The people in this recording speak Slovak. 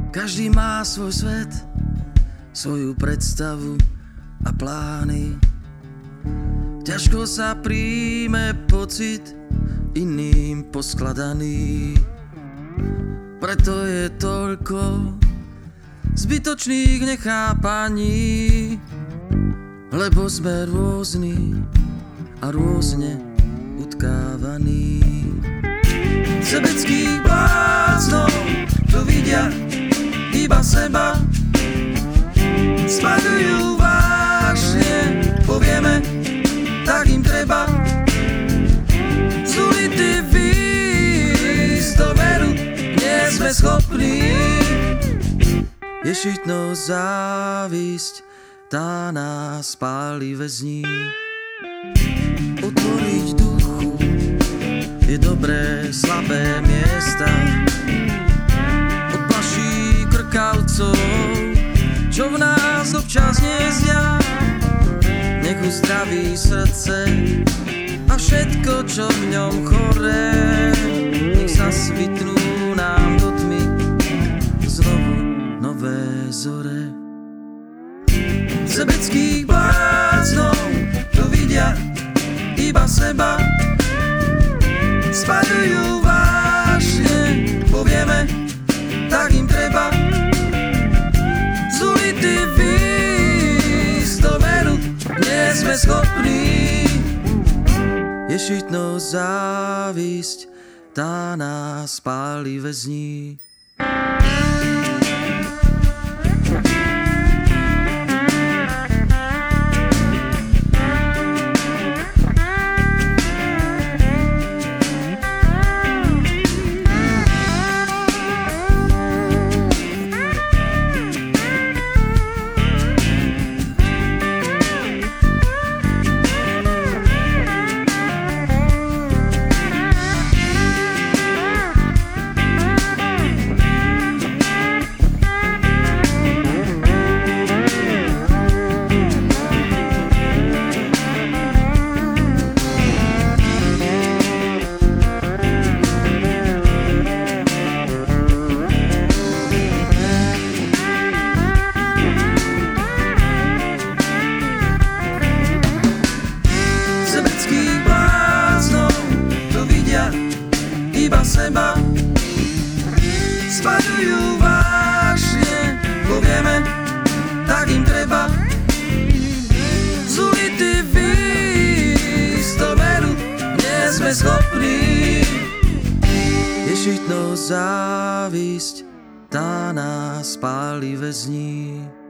Každý má svoj svet, svoju predstavu a plány. Ťažko sa príjme pocit iným poskladaný. Preto je toľko zbytočných nechápaní, lebo sme rôzni a rôzne utkávaní. Sebeckých bláznov, čo vidia iba seba, spadujú vášne, povieme, tak im treba. Z ulity výjsť do veru nie sme schopní. Ješitno závisť, tá nás páli väzní. Otvoriť duchu je dobré slabé miesta. Od plaší krkavcov, čo v nás občas nezdia. Nech uzdraví srdce a všetko, čo v ňom choré. Nech sa svitnú nám do tmy znovu nové zore. Sebeckých bláznov, čo vidia iba seba, spadujú vášne, povieme, tak im treba. Z ulity výjsť do veru nie sme schopní. Ješitno závisť, tá nás páli väzní. Iba seba, spadujú vášne, povieme, tak im treba. Z ulity výjsť do veru nie sme schopní. Ješitno závisť, tá nás páli väzní.